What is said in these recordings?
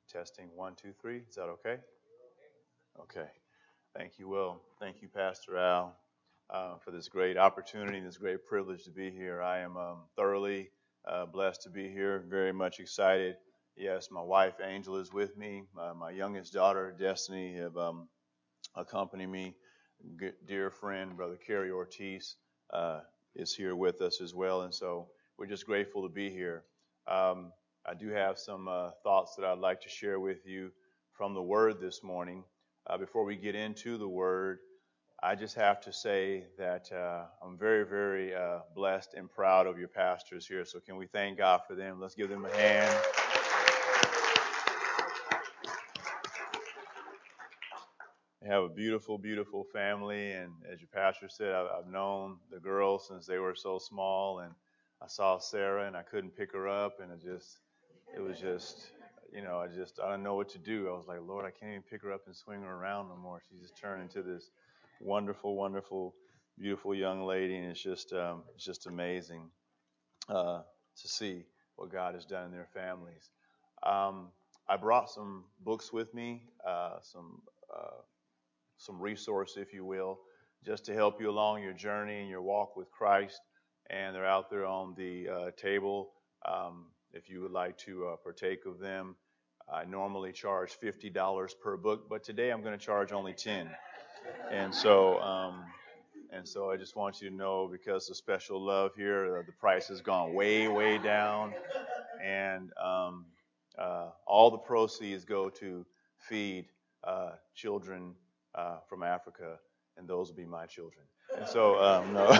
Testing 1, 2, 3. Is that okay? Okay. Thank you, Will. Thank you, Pastor Al, for this great opportunity, this great privilege to be here. I am thoroughly blessed to be here. Very much excited. Yes, my wife Angel is with me. My youngest daughter Destiny have accompanied me. Dear friend, Brother Kerry Ortiz, is here with us as well, and so we're just grateful to be here. I do have some thoughts that I'd like to share with you from the Word this morning. Before we get into the Word, I just have to say that I'm very, very blessed and proud of your pastors here. So can we thank God for them? Let's give them a hand. They have a beautiful, beautiful family, and as your pastor said, I've known the girls since they were so small, and I saw Sarah, and I couldn't pick her up, and it was just, I didn't know what to do. I was like, Lord, I can't even pick her up and swing her around no more. She just turned into this wonderful, wonderful, beautiful young lady, and it's just amazing to see what God has done in their families. I brought some books with me, some resource, if you will, just to help you along your journey and your walk with Christ. And they're out there on the table if you would like to partake of them. I normally charge $50 per book, but today I'm going to charge only $10. And so I just want you to know, because of special love here, the price has gone way, way down. And all the proceeds go to feed children from Africa, and those will be my children. And so, no.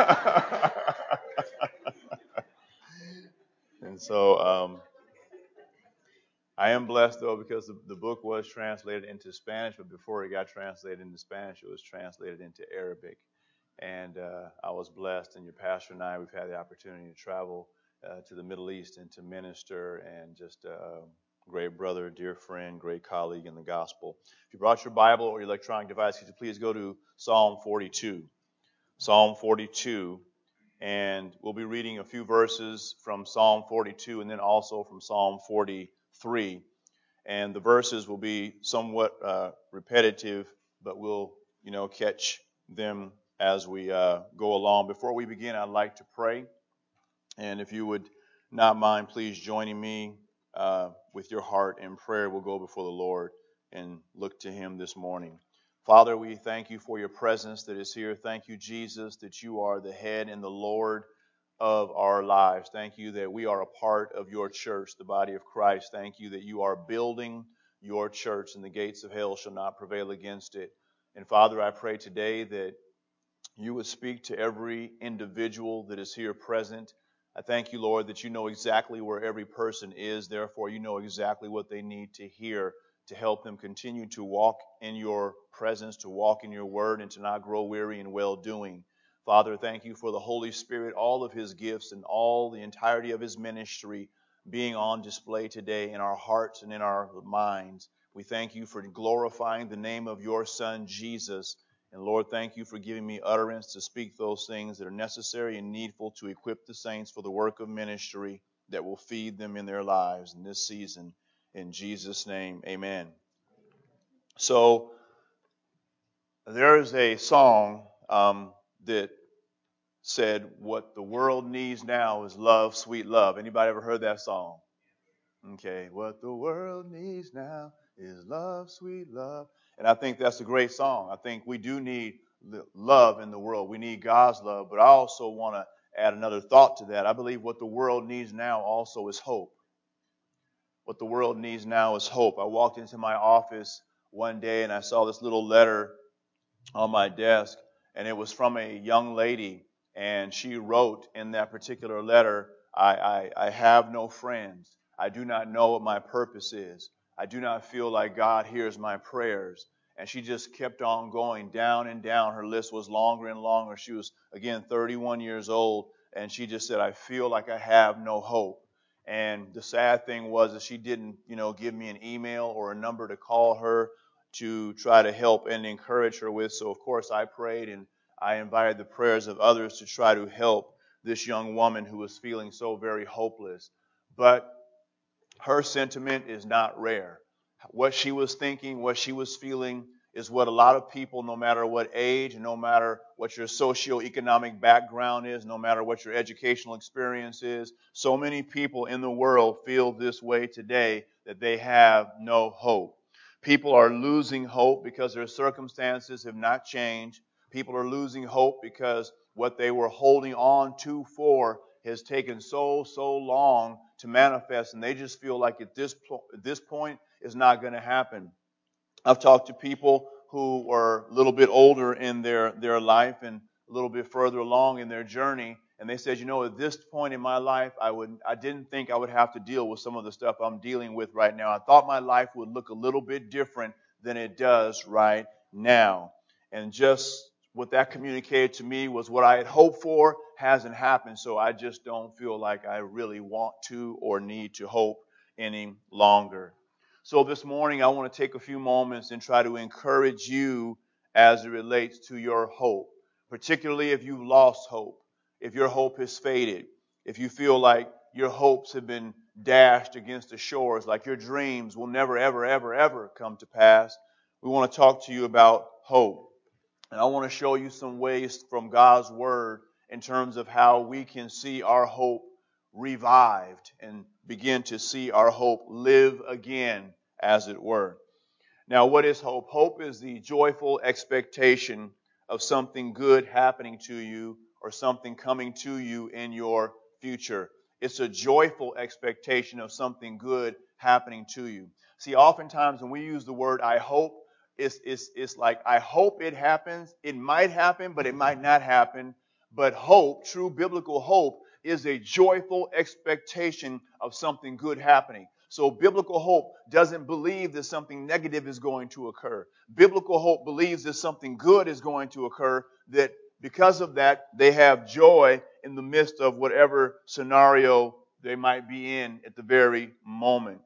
And so, I am blessed, though, because the book was translated into Spanish, but before it got translated into Spanish, it was translated into Arabic. And I was blessed, and your pastor and I, we've had the opportunity to travel to the Middle East and to minister, and just great brother, dear friend, great colleague in the gospel. If you brought your Bible or your electronic device, could you please go to Psalm 42. Psalm 42, and we'll be reading a few verses from Psalm 42 and then also from Psalm 43. And the verses will be somewhat repetitive, but we'll, catch them as we go along. Before we begin, I'd like to pray. And if you would not mind, please joining me with your heart in prayer. We'll go before the Lord and look to Him this morning. Father, we thank you for your presence that is here. Thank you, Jesus, that you are the head and the Lord of our lives. Thank you that we are a part of your church, the body of Christ. Thank you that you are building your church, and the gates of hell shall not prevail against it. And Father, I pray today that you would speak to every individual that is here present. I thank you, Lord, that you know exactly where every person is. Therefore, you know exactly what they need to hear to help them continue to walk in your presence, to walk in your word, and to not grow weary in well-doing. Father, thank you for the Holy Spirit, all of his gifts, and all the entirety of his ministry being on display today in our hearts and in our minds. We thank you for glorifying the name of your Son, Jesus. And Lord, thank you for giving me utterance to speak those things that are necessary and needful to equip the saints for the work of ministry that will feed them in their lives in this season. In Jesus' name, amen. So there is a song that said, what the world needs now is love, sweet love. Anybody ever heard that song? Okay, what the world needs now is love, sweet love. And I think that's a great song. I think we do need love in the world. We need God's love. But I also want to add another thought to that. I believe what the world needs now also is hope. What the world needs now is hope. I walked into my office one day and I saw this little letter on my desk, and it was from a young lady, and she wrote in that particular letter, I have no friends. I do not know what my purpose is. I do not feel like God hears my prayers. And she just kept on going down and down. Her list was longer and longer. She was, again, 31 years old, and she just said, I feel like I have no hope. And the sad thing was that she didn't, give me an email or a number to call her to try to help and encourage her with. So, of course, I prayed and I invited the prayers of others to try to help this young woman who was feeling so very hopeless. But Her sentiment is not rare. What she was thinking, what she was feeling is what a lot of people, no matter what age, no matter what your socioeconomic background is, no matter what your educational experience is, so many people in the world feel this way today that they have no hope. People are losing hope because their circumstances have not changed. People are losing hope because what they were holding on to for has taken so long to manifest, and they just feel like at this point it's not going to happen. I've talked to people who are a little bit older in their life and a little bit further along in their journey, and they said, at this point in my life, I didn't think I would have to deal with some of the stuff I'm dealing with right now. I thought my life would look a little bit different than it does right now. And just what that communicated to me was what I had hoped for hasn't happened, so I just don't feel like I really want to or need to hope any longer. So this morning, I want to take a few moments and try to encourage you as it relates to your hope, particularly if you've lost hope, if your hope has faded, if you feel like your hopes have been dashed against the shores, like your dreams will never, ever, ever, ever come to pass. We want to talk to you about hope. And I want to show you some ways from God's Word in terms of how we can see our hope revived and begin to see our hope live again, as it were. Now, what is hope? Hope is the joyful expectation of something good happening to you or something coming to you in your future. It's a joyful expectation of something good happening to you. See, oftentimes when we use the word I hope, it's like, I hope it happens. It might happen, but it might not happen. But hope, true biblical hope, is a joyful expectation of something good happening. So biblical hope doesn't believe that something negative is going to occur. Biblical hope believes that something good is going to occur, that because of that, they have joy in the midst of whatever scenario they might be in at the very moment.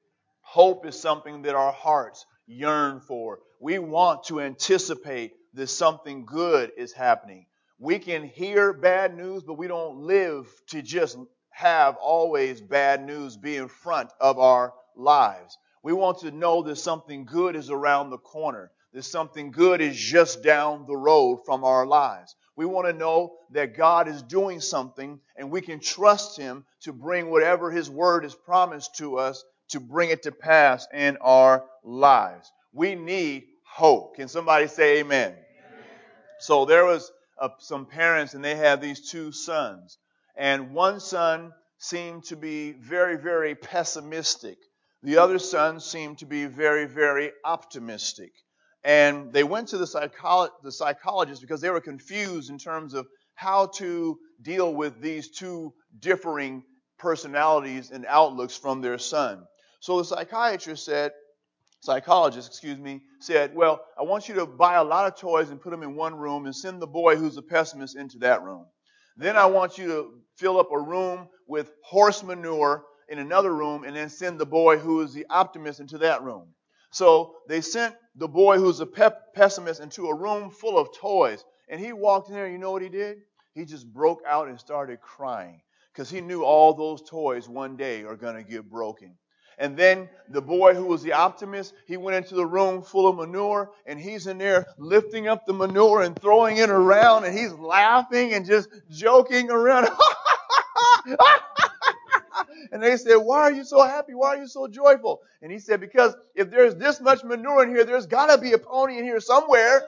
Hope is something that our hearts yearn for. We want to anticipate that something good is happening. We can hear bad news, but we don't live to just have always bad news be in front of our lives. We want to know that something good is around the corner, that something good is just down the road from our lives. We want to know that God is doing something and we can trust Him to bring whatever His Word has promised to us, to bring it to pass in our lives. We need hope. Can somebody say amen? Amen. So there was some parents and they had these two sons. And one son seemed to be very, very pessimistic. The other son seemed to be very, very optimistic. And they went to the psychologist because they were confused in terms of how to deal with these two differing personalities and outlooks from their son. So the psychologist said, well, I want you to buy a lot of toys and put them in one room and send the boy who's a pessimist into that room. Then I want you to fill up a room with horse manure in another room and then send the boy who is the optimist into that room. So they sent the boy who's a pessimist into a room full of toys. And he walked in there, and you know what he did? He just broke out and started crying because he knew all those toys one day are going to get broken. And then the boy who was the optimist, he went into the room full of manure, and he's in there lifting up the manure and throwing it around, and he's laughing and just joking around. And they said, why are you so happy? Why are you so joyful? And he said, because if there's this much manure in here, there's got to be a pony in here somewhere.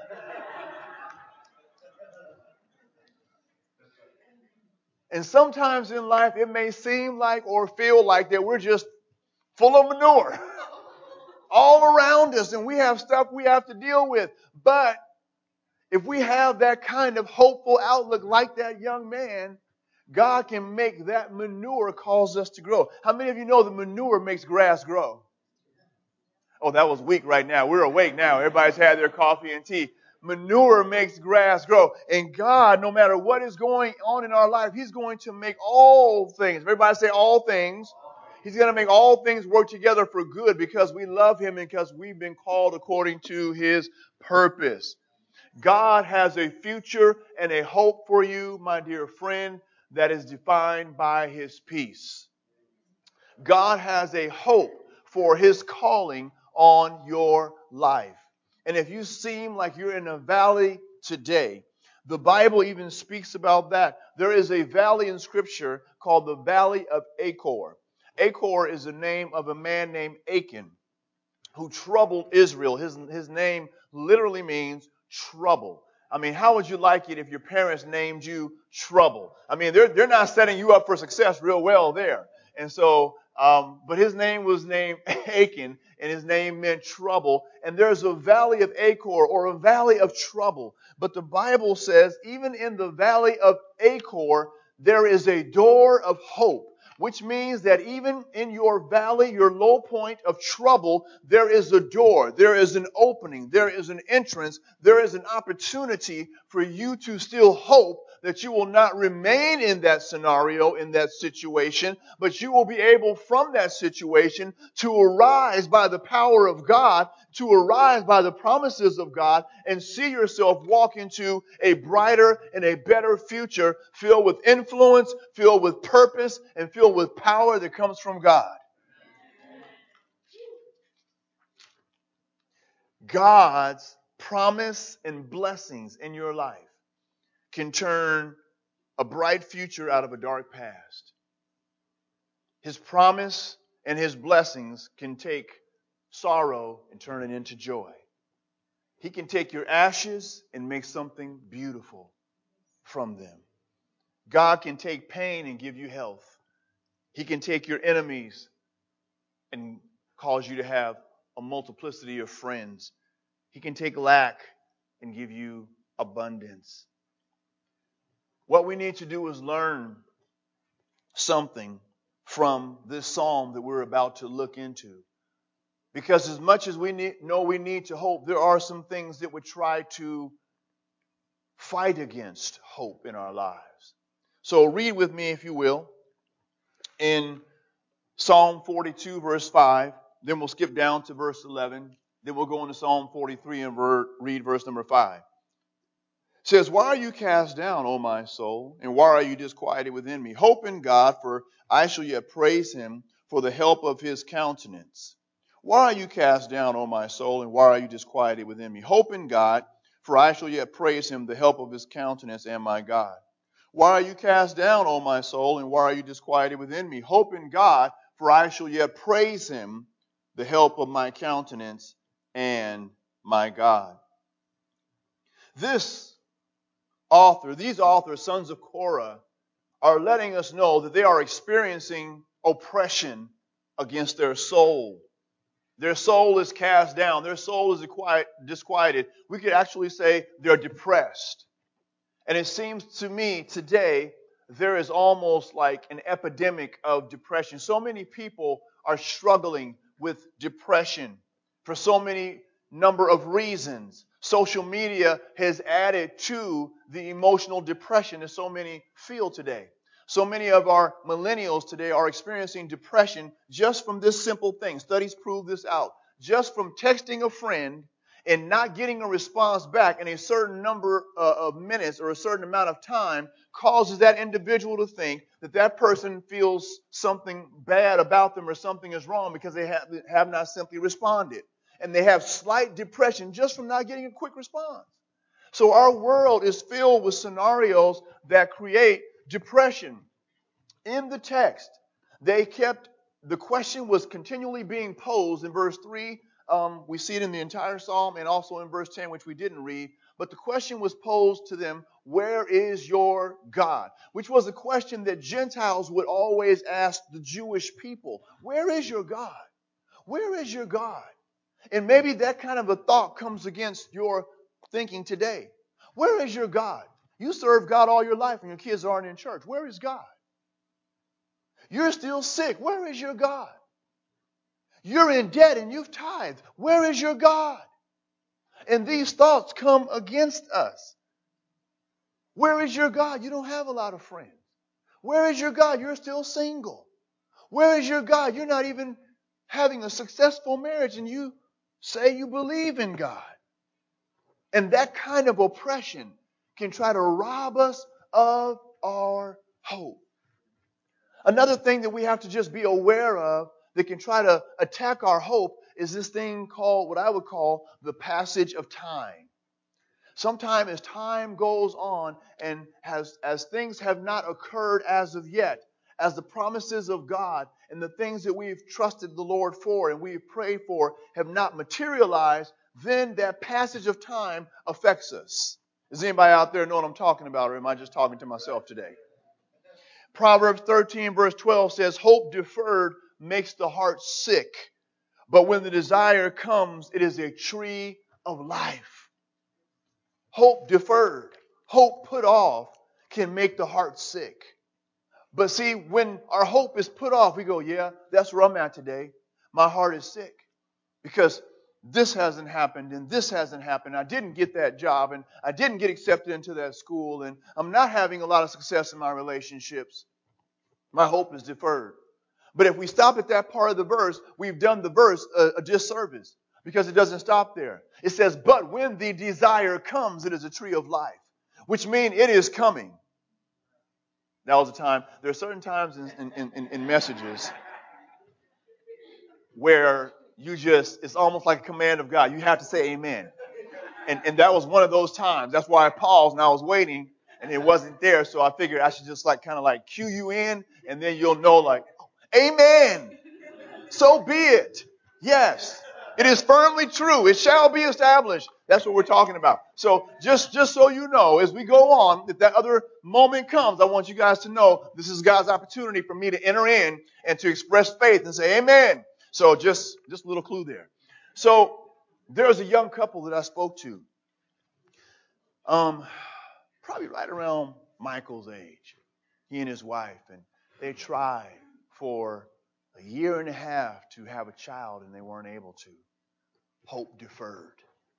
And sometimes in life, it may seem like or feel like that we're just full of manure all around us, and we have stuff we have to deal with. But if we have that kind of hopeful outlook like that young man, God can make that manure cause us to grow. How many of you know that manure makes grass grow? Oh, that was weak right now. We're awake now. Everybody's had their coffee and tea. Manure makes grass grow. And God, no matter what is going on in our life, He's going to make all things. Everybody say all things. He's going to make all things work together for good because we love Him and because we've been called according to His purpose. God has a future and a hope for you, my dear friend, that is defined by His peace. God has a hope for His calling on your life. And if you seem like you're in a valley today, the Bible even speaks about that. There is a valley in Scripture called the Valley of Achor. Achor is the name of a man named Achan who troubled Israel. His name literally means trouble. I mean, how would you like it if your parents named you Trouble? I mean, they're not setting you up for success real well there. And so, but his name was named Achan, and his name meant trouble. And there's a valley of Achor, or a valley of trouble. But the Bible says, even in the valley of Achor, there is a door of hope. Which means that even in your valley, your low point of trouble, there is a door, there is an opening, there is an entrance, there is an opportunity for you to still hope that you will not remain in that scenario, in that situation, but you will be able from that situation to arise by the power of God, to arise by the promises of God, and see yourself walk into a brighter and a better future filled with influence, filled with purpose, and filled with power that comes from God. God's promise and blessings in your life can turn a bright future out of a dark past. His promise and His blessings can take sorrow and turn it into joy. He can take your ashes and make something beautiful from them. God can take pain and give you health. He can take your enemies and cause you to have a multiplicity of friends. He can take lack and give you abundance. What we need to do is learn something from this psalm that we're about to look into. Because as much as we know we need to hope, there are some things that would try to fight against hope in our lives. So read with me, if you will, in Psalm 42, verse 5. Then we'll skip down to verse 11. Then we'll go into Psalm 43 and read verse number 5. It says, "Why are you cast down, O my soul? And why are you disquieted within me? Hope in God, for I shall yet praise Him for the help of His countenance. Why are you cast down, O my soul? And why are you disquieted within me? Hope in God, for I shall yet praise Him, the help of His countenance and my God. Why are you cast down, O my soul? And why are you disquieted within me? Hope in God, for I shall yet praise Him, the help of my countenance and my God." These authors, sons of Korah, are letting us know that they are experiencing oppression against their soul. Their soul is cast down. Their soul is disquieted. We could actually say they're depressed. And it seems to me today there is almost like an epidemic of depression. So many people are struggling with depression for so many number of reasons. Social media has added to the emotional depression that so many feel today. So many of our millennials today are experiencing depression just from this simple thing. Studies prove this out. Just from texting a friend and not getting a response back in a certain number of minutes or a certain amount of time causes that individual to think that that person feels something bad about them or something is wrong because they have not simply responded. And they have slight depression just from not getting a quick response. So our world is filled with scenarios that create depression. In the text, the question was continually being posed in verse 3. We see it in the entire psalm and also in verse 10, which we didn't read. But the question was posed to them, "Where is your God?" Which was a question that Gentiles would always ask the Jewish people. Where is your God? Where is your God? And maybe that kind of a thought comes against your thinking today. Where is your God? You serve God all your life and your kids aren't in church. Where is God? You're still sick. Where is your God? You're in debt and you've tithed. Where is your God? And these thoughts come against us. Where is your God? You don't have a lot of friends. Where is your God? You're still single. Where is your God? You're not even having a successful marriage and you say you believe in God. And that kind of oppression can try to rob us of our hope. Another thing that we have to just be aware of that can try to attack our hope is this thing called, what I would call, the passage of time. Sometimes as time goes on and as things have not occurred as of yet, as the promises of God and the things that we've trusted the Lord for and we've prayed for have not materialized, then that passage of time affects us. Does anybody out there know what I'm talking about, or am I just talking to myself today? Proverbs 13 verse 12 says, hope deferred makes the heart sick, but when the desire comes, it is a tree of life. Hope deferred, hope put off can make the heart sick. But see, when our hope is put off, we go, yeah, that's where I'm at today. My heart is sick because this hasn't happened and this hasn't happened. I didn't get that job and I didn't get accepted into that school and I'm not having a lot of success in my relationships. My hope is deferred. But if we stop at that part of the verse, we've done the verse a disservice because it doesn't stop there. It says, but when the desire comes, it is a tree of life, which means it is coming. That was the time. There are certain times in messages where it's almost like a command of God. You have to say amen. And that was one of those times. That's why I paused and I was waiting and it wasn't there. So I figured I should just kind of cue you in and then you'll know amen. So be it. Yes. It is firmly true. It shall be established. That's what we're talking about. So just so you know, as we go on, if that other moment comes, I want you guys to know this is God's opportunity for me to enter in and to express faith and say amen. So just a little clue there. So there was a young couple that I spoke to, probably right around Michael's age, he and his wife, and they tried for a year and a half to have a child and they weren't able to. Hope deferred.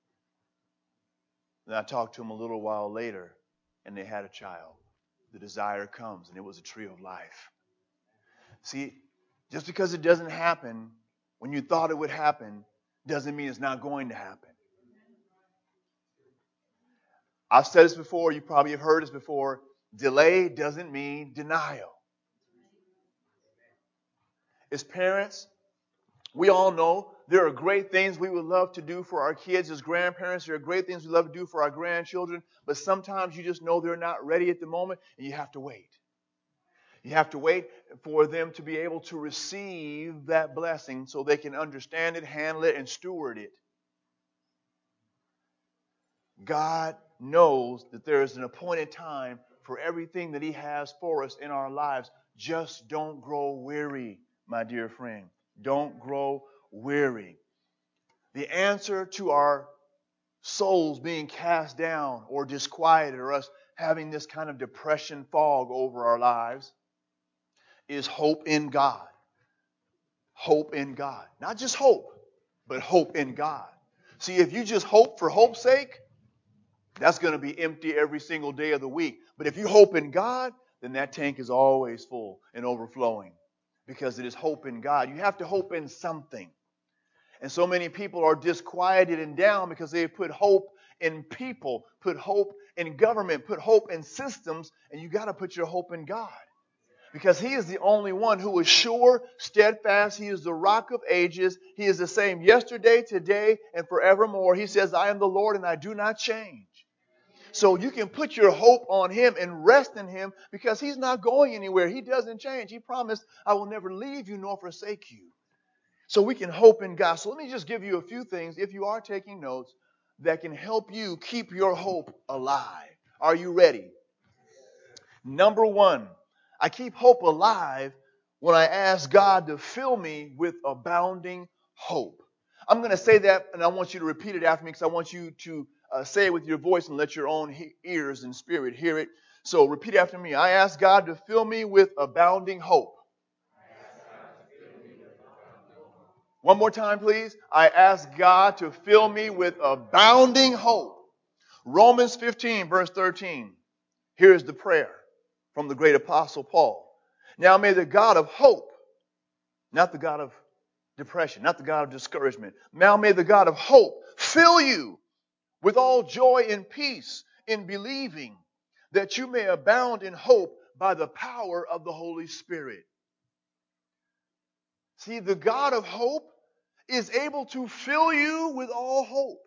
Then I talked to them a little while later and they had a child. The desire comes and it was a tree of life. See, just because it doesn't happen when you thought it would happen doesn't mean it's not going to happen. I've said this before, you probably have heard this before. Delay doesn't mean denial. As parents, we all know there are great things we would love to do for our kids. As grandparents, there are great things we love to do for our grandchildren. But sometimes you just know they're not ready at the moment and you have to wait. You have to wait for them to be able to receive that blessing so they can understand it, handle it, and steward it. God knows that there is an appointed time for everything that He has for us in our lives. Just don't grow weary, my dear friend. Don't grow weary. The answer to our souls being cast down or disquieted or us having this kind of depression fog over our lives is hope in God. Hope in God. Not just hope, but hope in God. See, if you just hope for hope's sake, that's going to be empty every single day of the week. But if you hope in God, then that tank is always full and overflowing because it is hope in God. You have to hope in something. And so many people are disquieted and down because they put hope in people, put hope in government, put hope in systems, and you got to put your hope in God. Because He is the only one who is sure, steadfast. He is the rock of ages. He is the same yesterday, today, and forevermore. He says, I am the Lord and I do not change. So you can put your hope on Him and rest in Him because He's not going anywhere. He doesn't change. He promised, I will never leave you nor forsake you. So we can hope in God. So let me just give you a few things, if you are taking notes, that can help you keep your hope alive. Are you ready? Number one, I keep hope alive when I ask God to fill me with abounding hope. I'm going to say that, and I want you to repeat it after me because I want you to say it with your voice and let your own ears and spirit hear it. So repeat after me. I ask God to fill me with abounding hope. One more time, please. I ask God to fill me with abounding hope. Romans 15, verse 13. Here's the prayer from the great apostle Paul. Now may the God of hope, not the God of depression, not the God of discouragement. Now may the God of hope fill you with all joy and peace in believing, that you may abound in hope by the power of the Holy Spirit. See, the God of hope is able to fill you with all hope.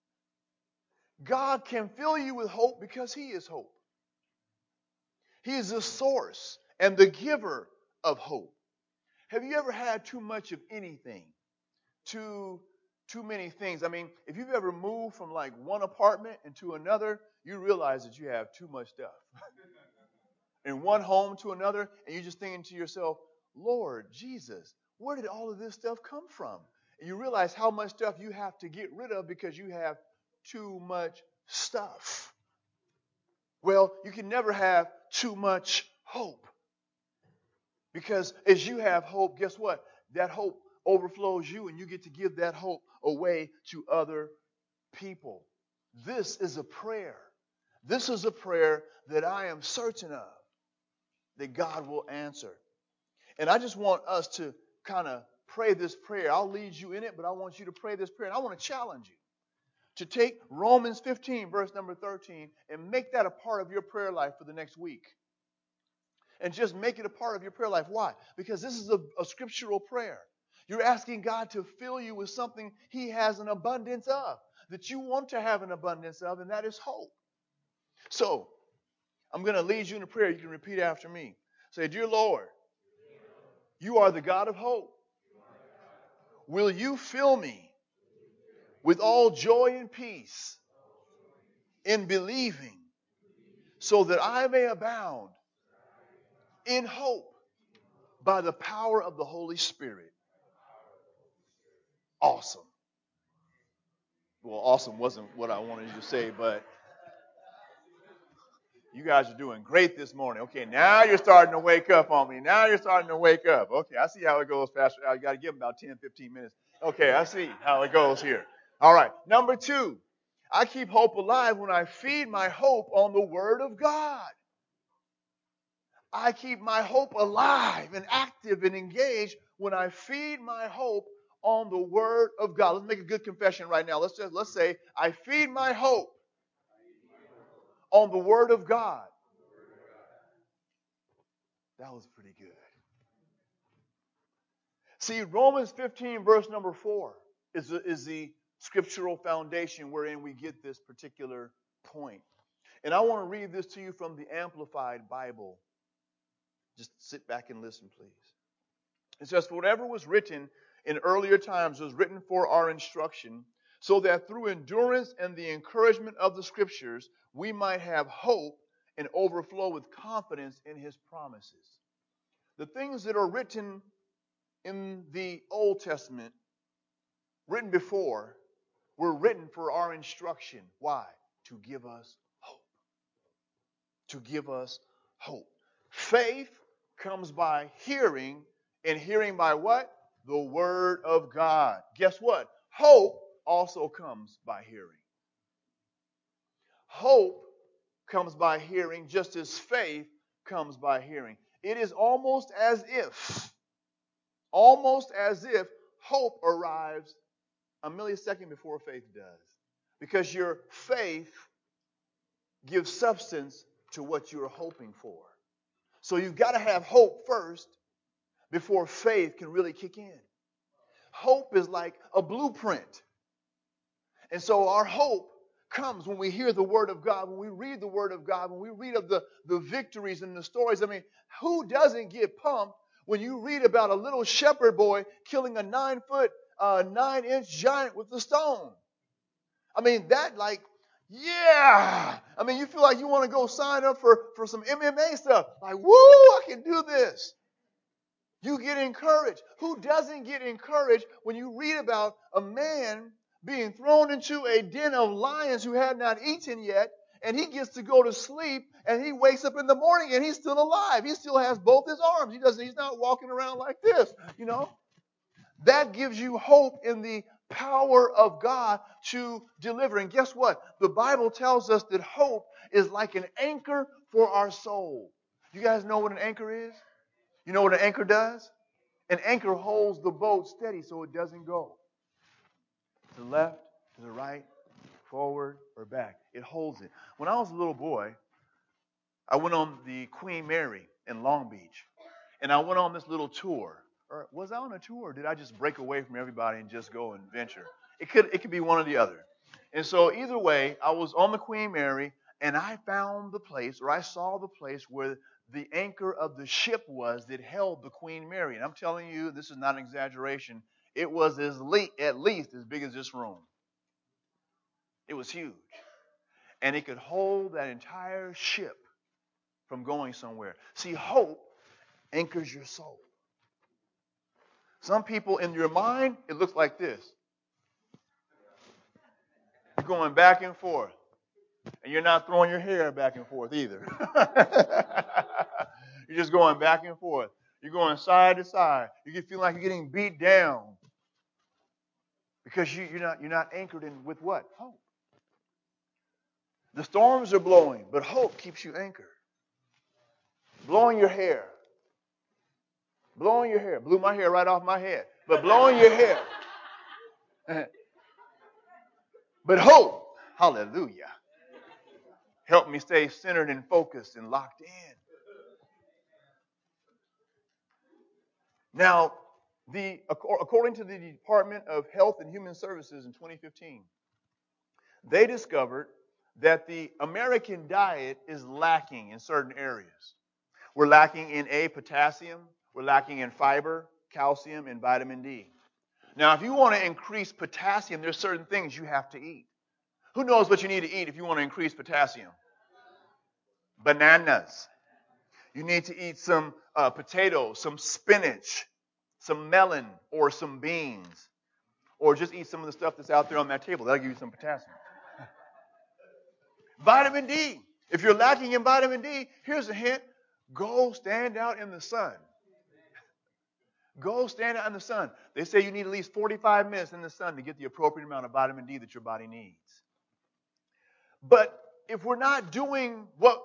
God can fill you with hope because He is hope. He is the source and the giver of hope. Have you ever had too much of anything? Too many things? I mean, if you've ever moved from like one apartment into another, you realize that you have too much stuff. In one home to another, and you're just thinking to yourself, Lord Jesus, where did all of this stuff come from? And you realize how much stuff you have to get rid of because you have too much stuff. Well, you can never have too much hope. Because as you have hope, guess what? That hope overflows you, and you get to give that hope away to other people. This is a prayer. This is a prayer that I am certain of that God will answer. And I just want us to kind of pray this prayer. I'll lead you in it, but I want you to pray this prayer. And I want to challenge you to take Romans 15, verse number 13, and make that a part of your prayer life for the next week. And just make it a part of your prayer life. Why? Because this is a scriptural prayer. You're asking God to fill you with something He has an abundance of, that you want to have an abundance of, and that is hope. So, I'm going to lead you in a prayer. You can repeat after me. Say, Dear Lord, You are the God of hope. Will You fill me with all joy and peace in believing, so that I may abound in hope by the power of the Holy Spirit. Awesome. Well, awesome wasn't what I wanted you to say, but you guys are doing great this morning. Okay, now you're starting to wake up on me. Now you're starting to wake up. Okay, I see how it goes, Pastor. I got to give them about 10, 15 minutes. Okay, I see how it goes here. All right, number 2. I keep hope alive when I feed my hope on the Word of God. I keep my hope alive and active and engaged when I feed my hope on the Word of God. Let's make a good confession right now. Let's say, I feed my hope on the Word of God. That was pretty good. See, Romans 15, verse number 4 is the scriptural foundation wherein we get this particular point. And I want to read this to you from the Amplified Bible. Just sit back and listen, please. It says, For whatever was written in earlier times was written for our instruction, so that through endurance and the encouragement of the Scriptures, we might have hope and overflow with confidence in His promises. The things that are written in the Old Testament, written before, were written for our instruction. Why? To give us hope. To give us hope. Faith comes by hearing, and hearing by what? The Word of God. Guess what? Hope also comes by hearing. Hope comes by hearing, just as faith comes by hearing. It is almost as if hope arrives a millisecond before faith does. Because your faith gives substance to what you're hoping for. So you've got to have hope first before faith can really kick in. Hope is like a blueprint. And so our hope comes when we hear the Word of God, when we read the Word of God, when we read of the victories and the stories. I mean, who doesn't get pumped when you read about a little shepherd boy killing a 9-inch giant with a stone? I mean, yeah. I mean, you feel like you want to go sign up for some MMA stuff. Like, woo, I can do this. You get encouraged. Who doesn't get encouraged when you read about a man being thrown into a den of lions who had not eaten yet, and he gets to go to sleep, and he wakes up in the morning, and he's still alive. He still has both his arms. He's not walking around like this, That gives you hope in the power of God to deliver. And guess what? The Bible tells us that hope is like an anchor for our soul. You guys know what an anchor is? You know what an anchor does? An anchor holds the boat steady so it doesn't go to the left, to the right, forward, or back. It holds it. When I was a little boy, I went on the Queen Mary in Long Beach. And I went on this little tour Or was I on a tour, or did I just break away from everybody and just go and venture? It could be one or the other. And so either way, I was on the Queen Mary, and I found the place, or I saw the place where the anchor of the ship was that held the Queen Mary. And I'm telling you, this is not an exaggeration. It was at least as big as this room. It was huge. And it could hold that entire ship from going somewhere. See, hope anchors your soul. Some people, in your mind, it looks like this. You're going back and forth. And you're not throwing your hair back and forth either. You're just going back and forth. You're going side to side. You can feel like you're getting beat down. Because you're not anchored in with what? Hope. The storms are blowing, but hope keeps you anchored. Blowing your hair. Blowing your hair. Blew my hair right off my head. But blowing your hair. But hope. Hallelujah. Help me stay centered and focused and locked in. Now, according to the Department of Health and Human Services in 2015, they discovered that the American diet is lacking in certain areas. We're lacking in potassium, we're lacking in fiber, calcium, and vitamin D. Now, if you want to increase potassium, there's certain things you have to eat. Who knows what you need to eat if you want to increase potassium? Bananas. You need to eat some potatoes, some spinach, some melon, or some beans. Or just eat some of the stuff that's out there on that table. That'll give you some potassium. Vitamin D. If you're lacking in vitamin D, here's a hint. Go stand out in the sun. Go stand out in the sun. They say you need at least 45 minutes in the sun to get the appropriate amount of vitamin D that your body needs. But if we're not doing what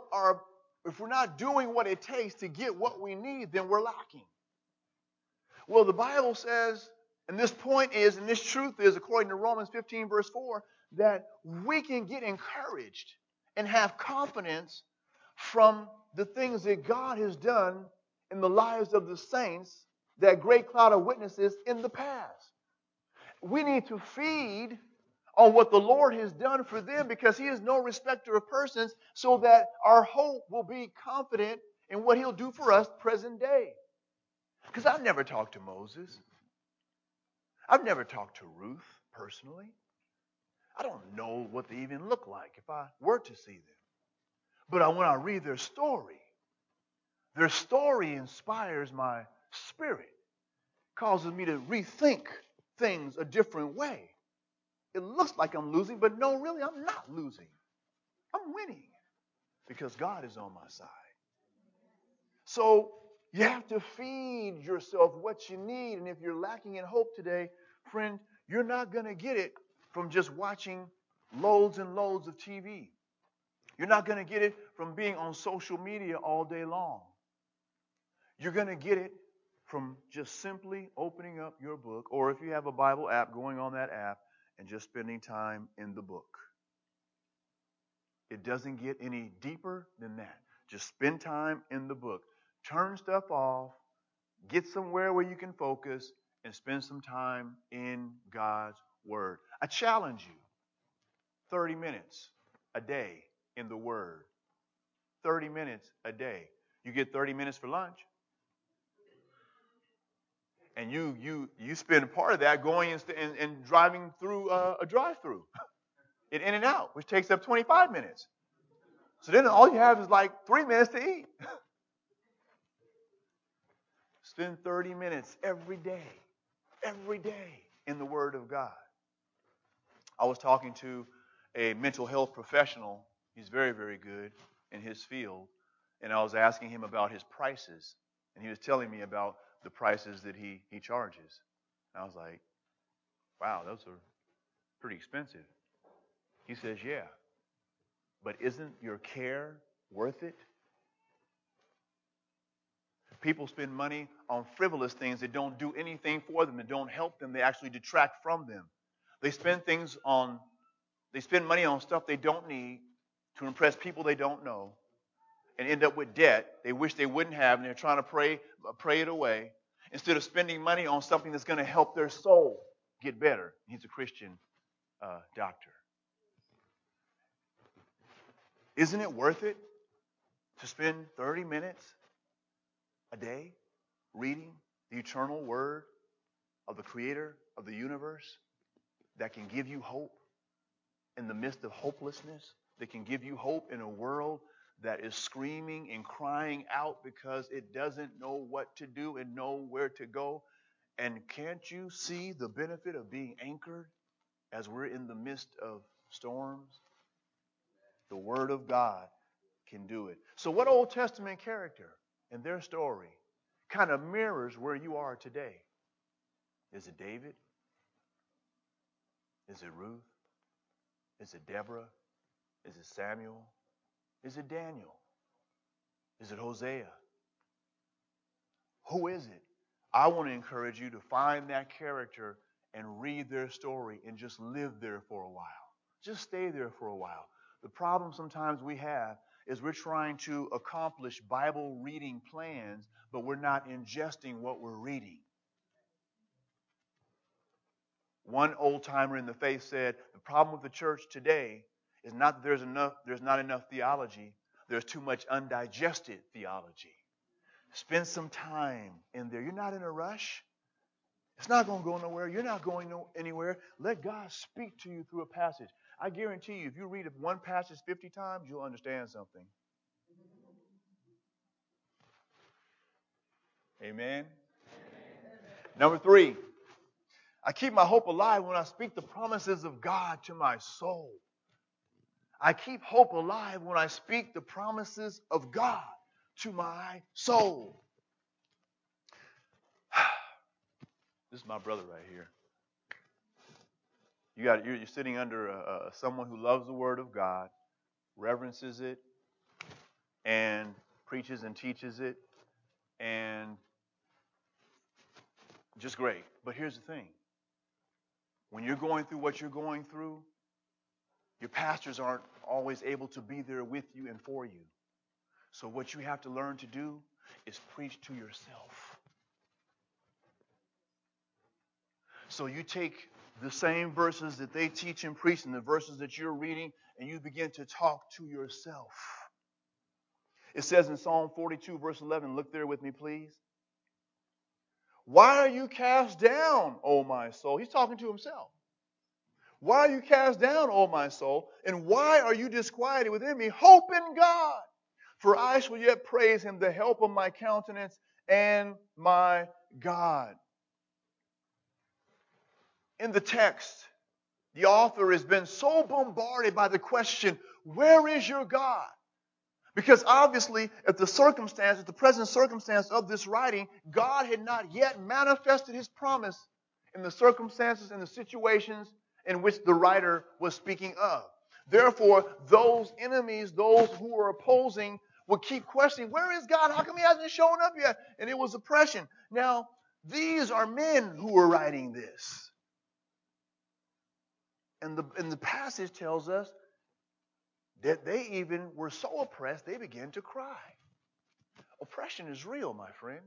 it takes to get what we need, then we're lacking. Well, the Bible says, and this point is, and this truth is, according to Romans 15, verse 4, that we can get encouraged and have confidence from the things that God has done in the lives of the saints, that great cloud of witnesses in the past. We need to feed on what the Lord has done for them, because He is no respecter of persons, so that our hope will be confident in what He'll do for us present day. Because I've never talked to Moses. I've never talked to Ruth personally. I don't know what they even look like if I were to see them. But when I read their story inspires my spirit, causes me to rethink things a different way. It looks like I'm losing, but no, really, I'm not losing. I'm winning because God is on my side. So you have to feed yourself what you need. And if you're lacking in hope today, friend, you're not going to get it from just watching loads and loads of TV. You're not going to get it from being on social media all day long. You're going to get it from just simply opening up your book, or if you have a Bible app, going on that app and just spending time in the book. It doesn't get any deeper than that. Just spend time in the book. Turn stuff off. Get somewhere where you can focus and spend some time in God's Word. I challenge you. 30 minutes a day in the Word. 30 minutes a day. You get 30 minutes for lunch. And you spend part of that going and driving through a drive-through in In-N-Out, which takes up 25 minutes. So then all you have is like 3 minutes to eat. Spend 30 minutes every day in the Word of God. I was talking to a mental health professional. He's very, very good in his field. And I was asking him about his prices. And he was telling me about the prices that he charges. And I was like, wow, those are pretty expensive. He says, yeah. But isn't your care worth it? People spend money on frivolous things that don't do anything for them, that don't help them. They actually detract from them. They spend money on stuff they don't need to impress people they don't know, and end up with debt they wish they wouldn't have, and they're trying to pray it away. instead of spending money on something that's going to help their soul get better. He's a Christian doctor. Isn't it worth it to spend 30 minutes a day reading the eternal word of the Creator of the universe that can give you hope in the midst of hopelessness, that can give you hope in a world that is screaming and crying out because it doesn't know what to do and know where to go? And can't you see the benefit of being anchored as we're in the midst of storms? The Word of God can do it. So what Old Testament character and their story kind of mirrors where you are today? Is it David? Is it Ruth? Is it Deborah? Is it Samuel? Is it Daniel? Is it Hosea? Who is it? I want to encourage you to find that character and read their story and just live there for a while. Just stay there for a while. The problem sometimes we have is we're trying to accomplish Bible reading plans, but we're not ingesting what we're reading. One old timer in the faith said, the problem with the church today is not that there's not enough theology, there's too much undigested theology. Spend some time in there. You're not in a rush. It's not going to go nowhere. You're not going anywhere. Let God speak to you through a passage. I guarantee you, if you read one passage 50 times, you'll understand something. Amen. Number 3, I keep my hope alive when I speak the promises of God to my soul. I keep hope alive when I speak the promises of God to my soul. This is my brother right here. You're sitting under someone who loves the Word of God, reverences it, and preaches and teaches it, and just great. But here's the thing. When you're going through what you're going through, your pastors aren't always able to be there with you and for you. So what you have to learn to do is preach to yourself. So you take the same verses that they teach and preach and the verses that you're reading, and you begin to talk to yourself. It says in Psalm 42, verse 11, look there with me, please. Why are you cast down, O my soul? He's talking to himself. Why are you cast down, O my soul? And why are you disquieted within me? Hope in God, for I shall yet praise Him, the help of my countenance and my God. In the text, the author has been so bombarded by the question, where is your God? Because obviously, at the present circumstance of this writing, God had not yet manifested His promise in the circumstances and the situations in which the writer was speaking of. Therefore, those enemies, those who were opposing, would keep questioning, where is God? How come He hasn't shown up yet? And it was oppression. Now, these are men who were writing this. And the passage tells us that they even were so oppressed, they began to cry. Oppression is real, my friend.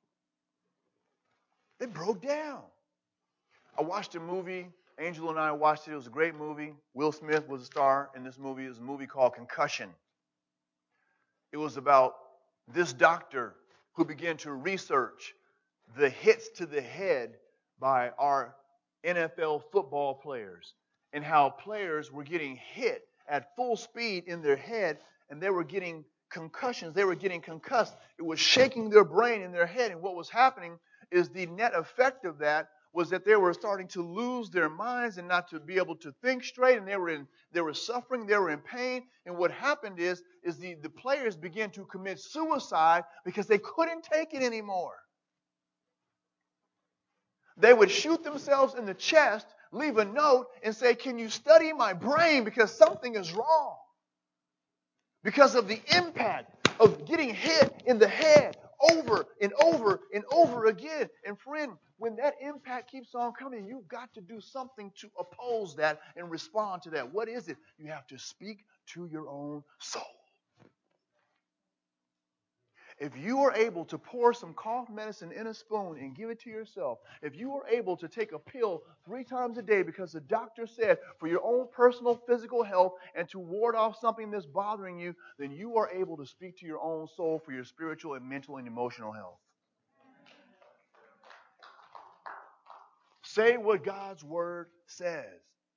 They broke down. I watched a movie. Angel and I watched it. It was a great movie. Will Smith was a star in this movie. It was a movie called Concussion. It was about this doctor who began to research the hits to the head by our NFL football players and how players were getting hit at full speed in their head and they were getting concussions. They were getting concussed. It was shaking their brain in their head. And what was happening is the net effect of that was that they were starting to lose their minds and not to be able to think straight. And they were suffering. They were in pain. And what happened is the players began to commit suicide because they couldn't take it anymore. They would shoot themselves in the chest, leave a note, and say, can you study my brain because something is wrong? Because of the impact of getting hit in the head over and over and over again. And friend, when that impact keeps on coming, you've got to do something to oppose that and respond to that. What is it? You have to speak to your own soul. If you are able to pour some cough medicine in a spoon and give it to yourself, if you are able to take a pill 3 times a day because the doctor said for your own personal physical health and to ward off something that's bothering you, then you are able to speak to your own soul for your spiritual and mental and emotional health. Say what God's word says.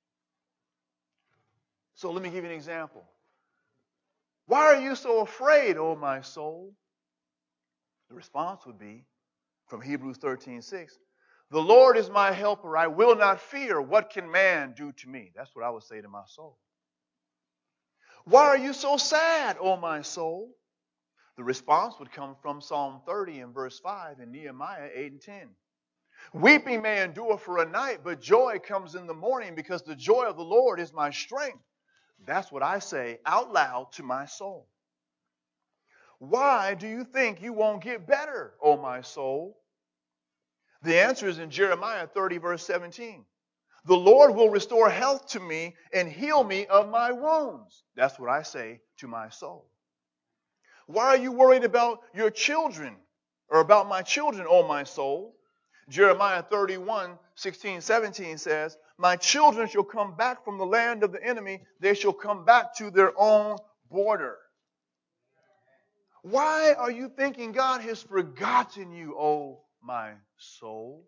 So let me give you an example. Why are you so afraid, O my soul? The response would be from Hebrews 13:6. The Lord is my helper. I will not fear. What can man do to me? That's what I would say to my soul. Why are you so sad, O my soul? The response would come from Psalm 30 and verse 5 and Nehemiah 8 and 10. Weeping may endure for a night, but joy comes in the morning because the joy of the Lord is my strength. That's what I say out loud to my soul. Why do you think you won't get better, O my soul? The answer is in Jeremiah 30, verse 17. The Lord will restore health to me and heal me of my wounds. That's what I say to my soul. Why are you worried about your children or about my children, O my soul? Jeremiah 31, 16, 17 says, my children shall come back from the land of the enemy. They shall come back to their own border. Why are you thinking God has forgotten you, O my soul?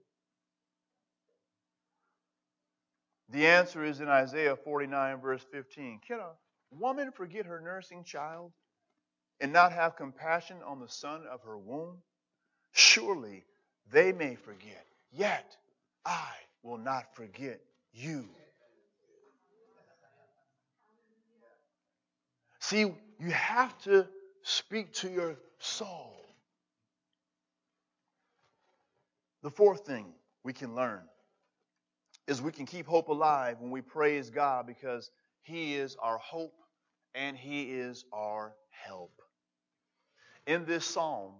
The answer is in Isaiah 49, verse 15. Can a woman forget her nursing child and not have compassion on the son of her womb? Surely they may forget, yet I will not forget you. See, you have to speak to your soul. The fourth thing we can learn is we can keep hope alive when we praise God because He is our hope and He is our help. In this psalm,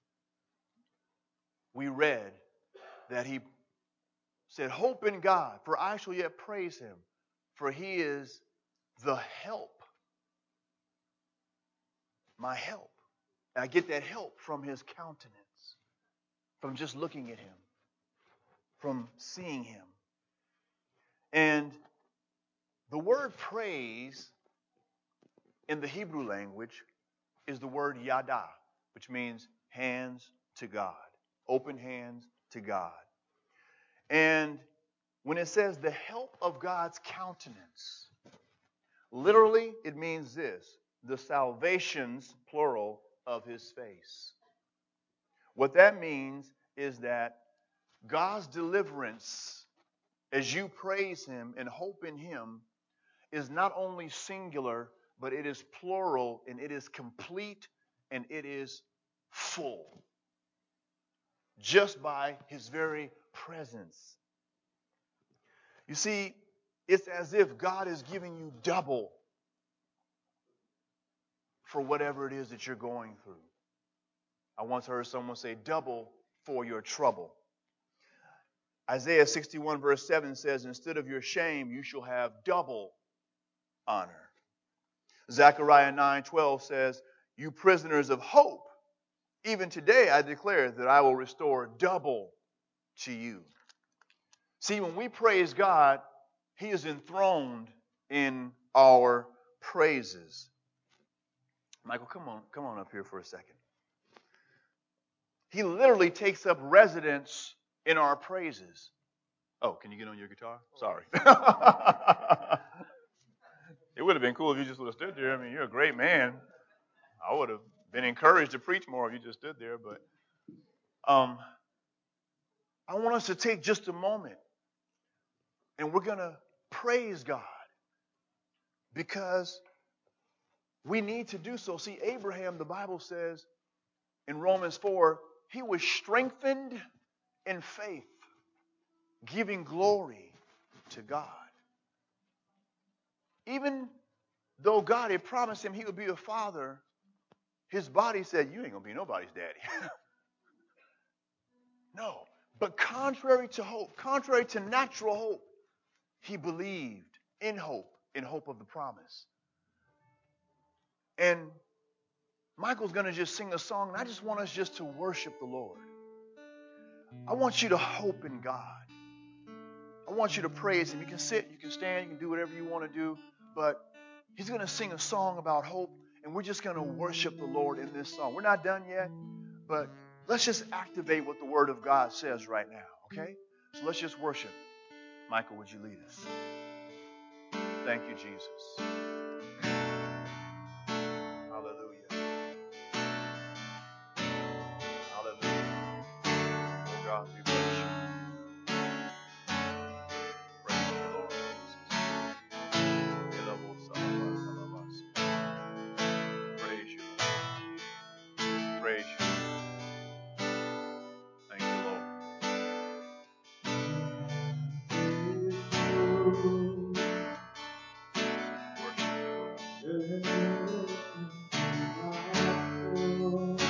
we read that he said, hope in God, for I shall yet praise Him, for He is the help, my help. And I get that help from His countenance, from just looking at Him, from seeing Him. And the word praise in the Hebrew language is the word yada, which means hands to God, open hands to God. And when it says the help of God's countenance, literally it means this, the salvations, plural, of His face. What that means is that God's deliverance, as you praise Him and hope in Him, is not only singular, but it is plural and it is complete and it is full. Just by His very presence. You see, it's as if God is giving you double for whatever it is that you're going through. I once heard someone say, double for your trouble. Isaiah 61 verse 7 says, instead of your shame, you shall have double honor. Zechariah 9:12 says, you prisoners of hope, even today I declare that I will restore double to you. See, when we praise God, He is enthroned in our praises. Michael, come on up here for a second. He literally takes up residence in our praises. Oh, can you get on your guitar? Sorry. It would have been cool if you just would have stood there. I mean, you're a great man. I would have been encouraged to preach more if you just stood there. But I want us to take just a moment and we're going to praise God because we need to do so. See, Abraham, the Bible says in Romans 4, he was strengthened in faith, giving glory to God. Even though God had promised him he would be a father, his body said, you ain't going to be nobody's daddy. No. But contrary to hope, contrary to natural hope, he believed in hope of the promise. And Michael's going to just sing a song, and I just want us just to worship the Lord. I want you to hope in God. I want you to praise Him. You can sit, you can stand, you can do whatever you want to do, but He's going to sing a song about hope, and we're just going to worship the Lord in this song. We're not done yet, but let's just activate what the Word of God says right now, okay? So let's just worship. Michael, would you lead us? Thank you, Jesus. Hallelujah. Hallelujah. Oh God, we bless you. Praise the Lord Jesus. Praise you, Lord. Praise you. Thank you, Lord. Worship you, Lord.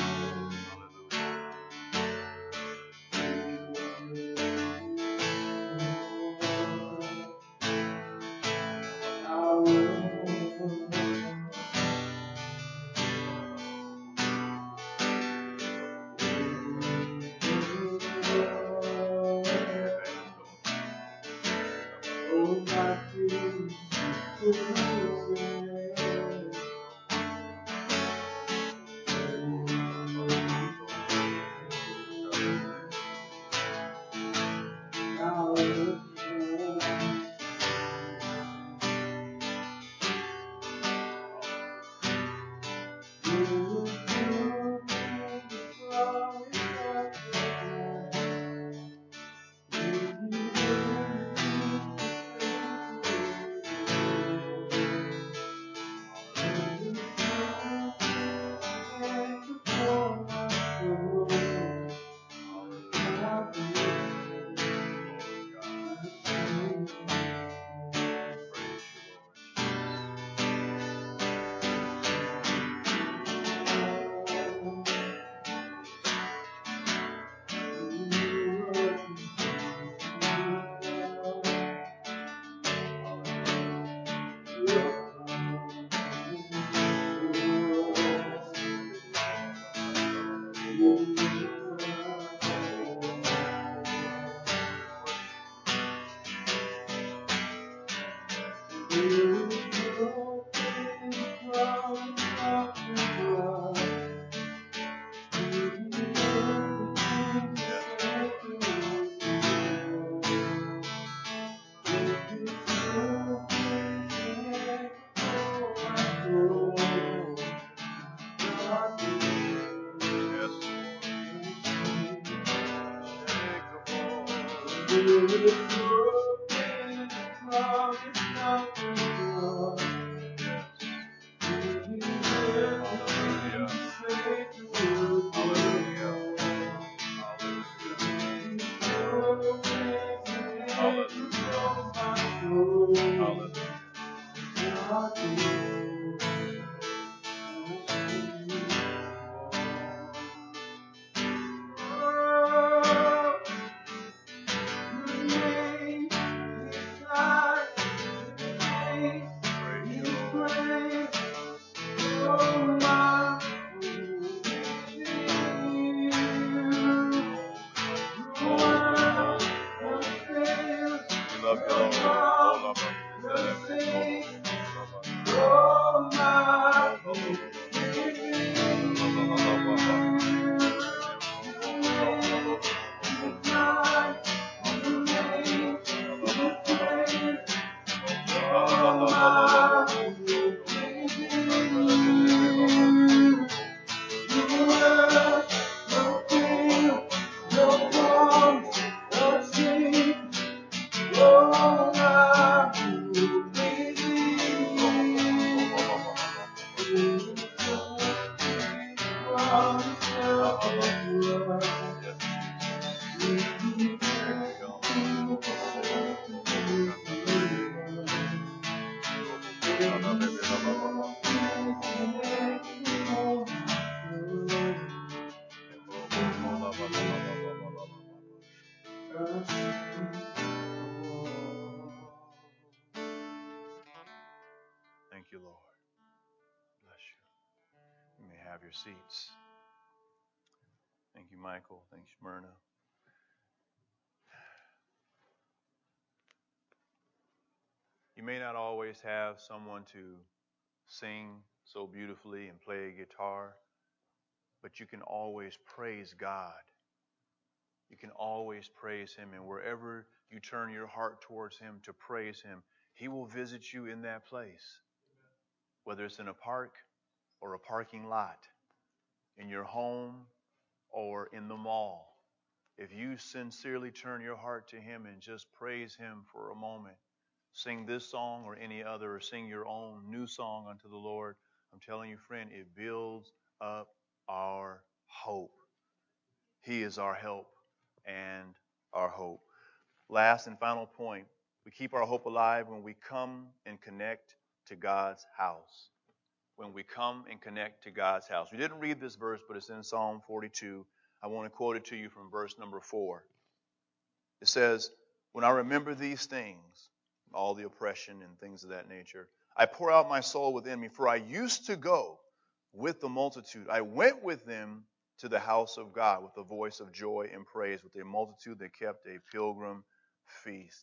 have your seats. Thank you, Michael. Thank you, Myrna. You may not always have someone to sing so beautifully and play a guitar, but you can always praise God. You can always praise Him, and wherever you turn your heart towards Him to praise Him, He will visit you in that place, whether it's in a park or a parking lot, in your home or in the mall. If you sincerely turn your heart to Him and just praise Him for a moment, sing this song or any other, or sing your own new song unto the Lord, I'm telling you, friend, it builds up our hope. He is our help and our hope. Last and final point, we keep our hope alive when we come and connect to God's house. When we come and connect to God's house. We didn't read this verse, but it's in Psalm 42. I want to quote it to you from verse number 4. It says, when I remember these things, all the oppression and things of that nature, I pour out my soul within me, for I used to go with the multitude. I went with them to the house of God with a voice of joy and praise, with a multitude that kept a pilgrim feast.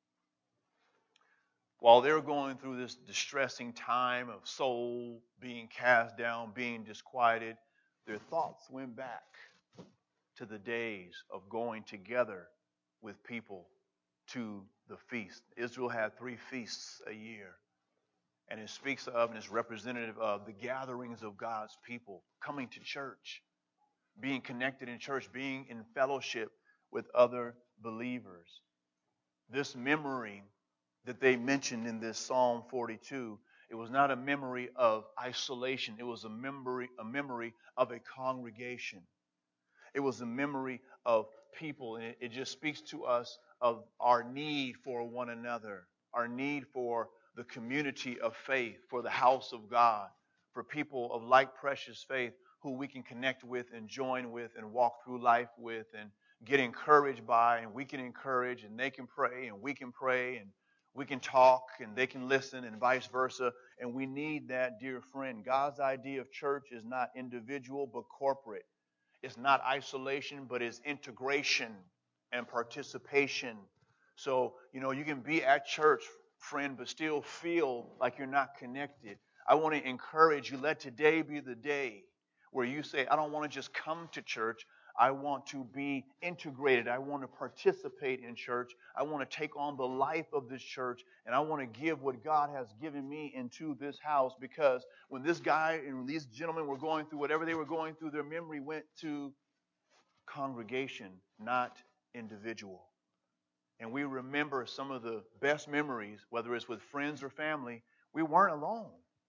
While they were going through this distressing time of soul being cast down, being disquieted, their thoughts went back to the days of going together with people to the feast. Israel had 3 feasts a year. And it speaks of and is representative of the gatherings of God's people, coming to church, being connected in church, being in fellowship with other believers. This memory that they mentioned in this Psalm 42, it was not a memory of isolation. It was a memory of a congregation. It was a memory of people. And it just speaks to us of our need for one another, our need for the community of faith, for the house of God, for people of like precious faith who we can connect with and join with and walk through life with and get encouraged by, and we can encourage and they can pray and we can we can talk and they can listen and vice versa. And we need that, dear friend. God's idea of church is not individual but corporate. It's not isolation but it's integration and participation. So, you can be at church, friend, but still feel like you're not connected. I want to encourage you, let today be the day where you say, I don't want to just come to church. I want to be integrated. I want to participate in church. I want to take on the life of this church, and I want to give what God has given me into this house, because when this guy and these gentlemen were going through whatever they were going through, their memory went to congregation, not individual. And we remember some of the best memories, whether it's with friends or family, we weren't alone.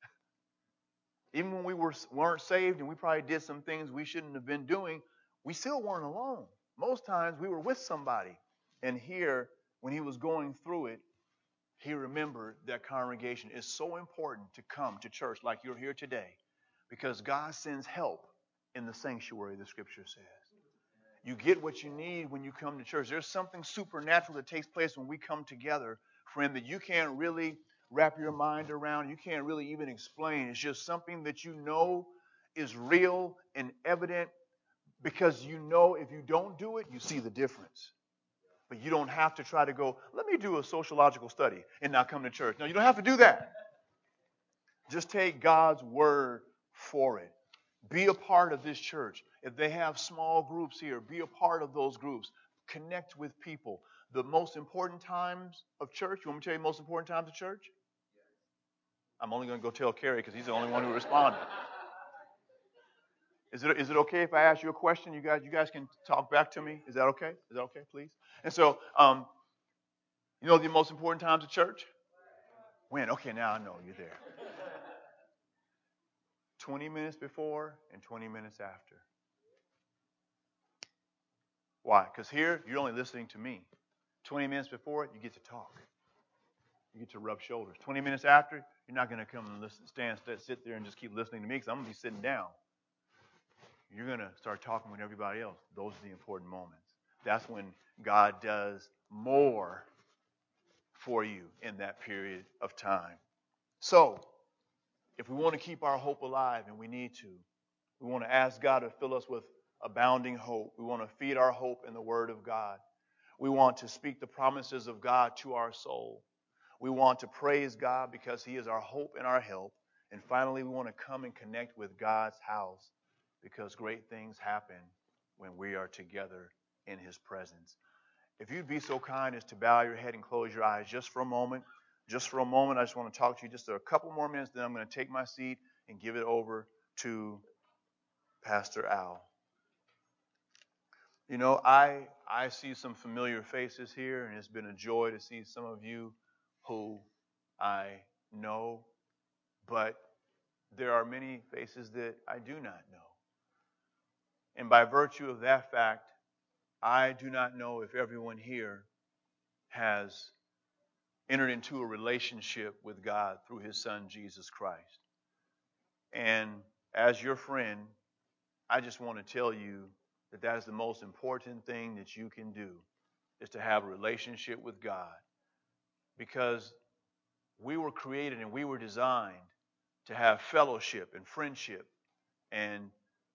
Even when we weren't saved and we probably did some things we shouldn't have been doing, we still weren't alone. Most times we were with somebody. And here, when he was going through it, he remembered that congregation. Is so important to come to church like you're here today, because God sends help in the sanctuary, the scripture says. You get what you need when you come to church. There's something supernatural that takes place when we come together, friend, that you can't really wrap your mind around. You can't really even explain. It's just something that you know is real and evident, because you know if you don't do it, you see the difference. But you don't have to try to go, let me do a sociological study and not come to church. No, you don't have to do that. Just take God's word for it. Be a part of this church. If they have small groups here, be a part of those groups. Connect with people. The most important times of church, you want me to tell you the most important times of church? I'm only going to go tell Kerry because he's the only one who responded. Is it okay if I ask you a question? You guys can talk back to me. Is that okay? Is that okay, please? And so, you know the most important times of church? When? Okay, now I know you're there. 20 minutes before and 20 minutes after. Why? Because here, you're only listening to me. 20 minutes before, you get to talk. You get to rub shoulders. 20 minutes after, you're not going to come and sit there and just keep listening to me, because I'm going to be sitting down. You're going to start talking with everybody else. Those are the important moments. That's when God does more for you in that period of time. So, if we want to keep our hope alive, and we need to, We want to ask God to fill us with abounding hope. We want to feed our hope in the Word of God. We want to speak the promises of God to our soul. We want to praise God because He is our hope and our help. And finally, we want to come and connect with God's house because great things happen when we are together in His presence. If you'd be so kind as to bow your head and close your eyes just for a moment. Just for a moment, I just want to talk to you just a couple more minutes, then I'm going to take my seat and give it over to Pastor Al. You know, I see some familiar faces here, and it's been a joy to see some of you who I know, but there are many faces that I do not know. And by virtue of that fact, I do not know if everyone here has entered into a relationship with God through His Son, Jesus Christ. And as your friend, I just want to tell you that that is the most important thing that you can do, is to have a relationship with God. Because we were created and we were designed to have fellowship and friendship and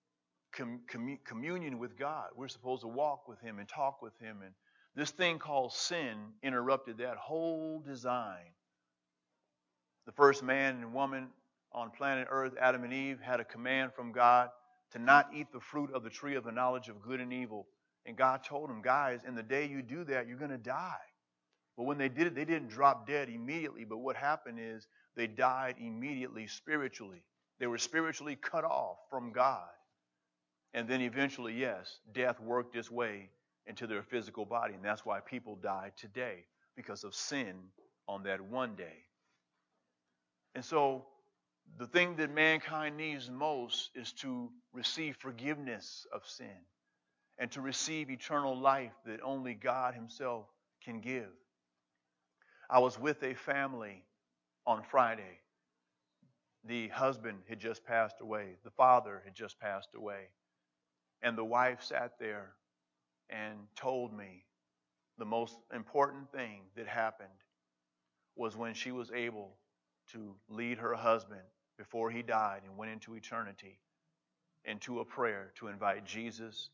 communion with God. We're supposed to walk with Him and talk with Him. And this thing called sin interrupted that whole design. The first man and woman on planet Earth, Adam and Eve, had a command from God to not eat the fruit of the tree of the knowledge of good and evil. And God told them, guys, in the day you do that, you're going to die. But when they did it, they didn't drop dead immediately. But what happened is they died immediately spiritually. They were spiritually cut off from God. And then eventually, yes, death worked its way into their physical body. And that's why people die today, because of sin on that one day. And so the thing that mankind needs most is to receive forgiveness of sin and to receive eternal life that only God Himself can give. I was with a family on Friday. The husband had just passed away. The father had just passed away. And the wife sat there and told me the most important thing that happened was when she was able to lead her husband before he died and went into eternity into a prayer to invite Jesus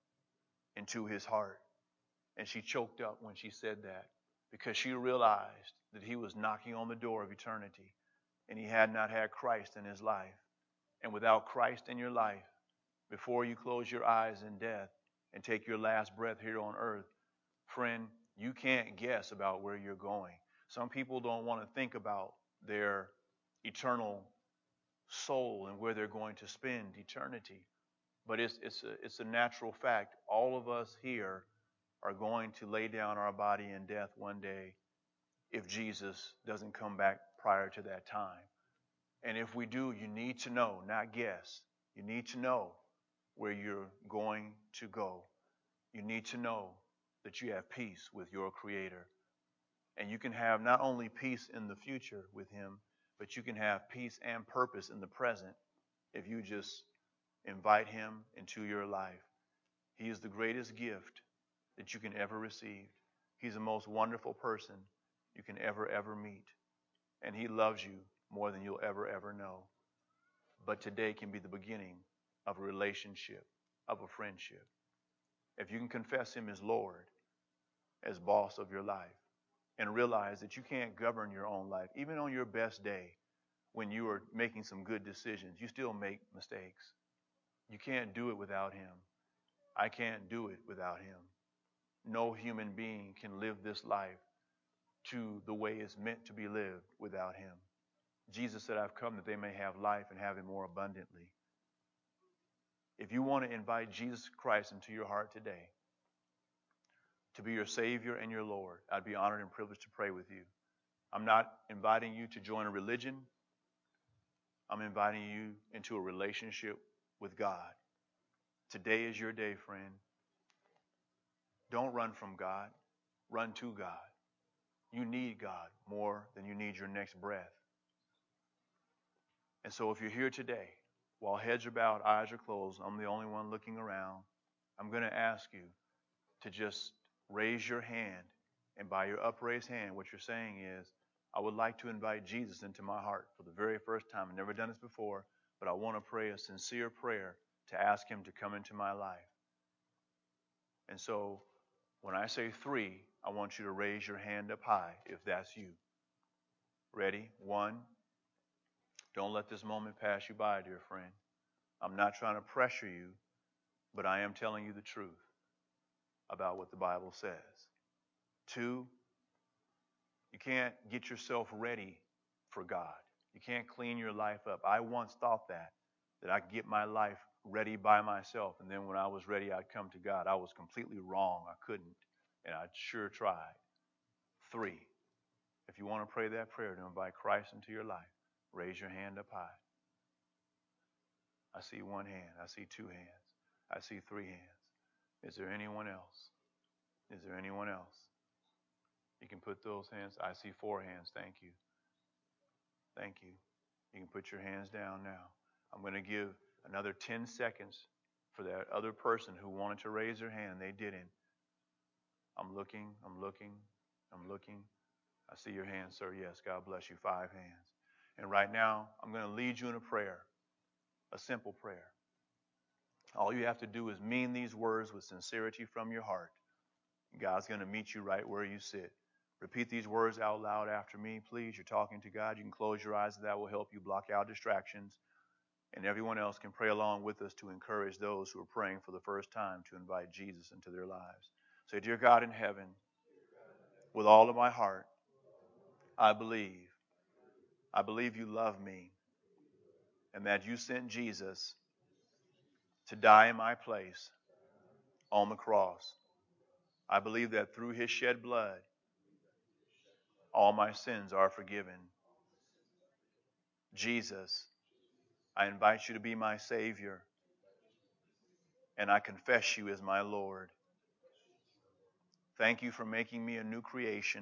into his heart. And she choked up when she said that because she realized that he was knocking on the door of eternity and he had not had Christ in his life. And without Christ in your life, before you close your eyes in death and take your last breath here on earth, friend, you can't guess about where you're going. Some people don't want to think about their eternal soul and where they're going to spend eternity. But it's a natural fact. All of us here are going to lay down our body in death one day if Jesus doesn't come back prior to that time. And if we do, you need to know, not guess. You need to know where you're going to go. You need to know that you have peace with your Creator. And you can have not only peace in the future with Him, but you can have peace and purpose in the present if you just invite Him into your life. He is the greatest gift that you can ever receive. He's the most wonderful person you can ever meet. And He loves you more than you'll ever know. But today can be the beginning of a relationship, of a friendship. If you can confess Him as Lord, as boss of your life, and realize that you can't govern your own life, even on your best day, when you are making some good decisions, you still make mistakes. You can't do it without Him. I can't do it without Him. No human being can live this life to the way it's meant to be lived without Him. Jesus said, I've come that they may have life and have it more abundantly. If you want to invite Jesus Christ into your heart today, to be your Savior and your Lord, I'd be honored and privileged to pray with you. I'm not inviting you to join a religion. I'm inviting you into a relationship with God. Today is your day, friend. Don't run from God. Run to God. You need God more than you need your next breath. And so if you're here today, while heads are bowed, eyes are closed, I'm the only one looking around, I'm going to ask you to just raise your hand. And by your upraised hand, what you're saying is, I would like to invite Jesus into my heart for the very first time. I've never done this before, but I want to pray a sincere prayer to ask him to come into my life. And so when I say 3, I want you to raise your hand up high if that's you. Ready? 1. Don't let this moment pass you by, dear friend. I'm not trying to pressure you, but I am telling you the truth about what the Bible says. 2, you can't get yourself ready for God. You can't clean your life up. I once thought that I could get my life ready by myself, and then when I was ready, I'd come to God. I was completely wrong. I couldn't, and I sure tried. 3, if you want to pray that prayer to invite Christ into your life, raise your hand up high. I see 1 hand. I see 2 hands. I see 3 hands. Is there anyone else? Is there anyone else? You can put those hands. I see 4 hands. Thank you. Thank you. You can put your hands down now. I'm going to give another 10 seconds for that other person who wanted to raise their hand and they didn't. I'm looking. I see your hand, sir. Yes, God bless you. 5 hands. And right now, I'm going to lead you in a prayer, a simple prayer. All you have to do is mean these words with sincerity from your heart. God's going to meet you right where you sit. Repeat these words out loud after me, please. You're talking to God. You can close your eyes. That will help you block out distractions. And everyone else can pray along with us to encourage those who are praying for the first time to invite Jesus into their lives. Say, dear God in heaven, with all of my heart, I believe you love me and that you sent Jesus to die in my place on the cross. I believe that through his shed blood, all my sins are forgiven. Jesus, I invite you to be my Savior, and I confess you as my Lord. Thank you for making me a new creation,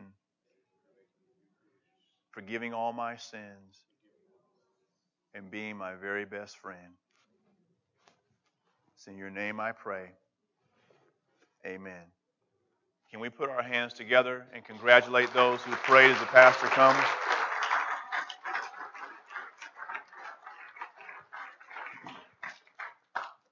forgiving all my sins, and being my very best friend. It's in your name I pray. Amen. Can we put our hands together and congratulate those who prayed as the pastor comes?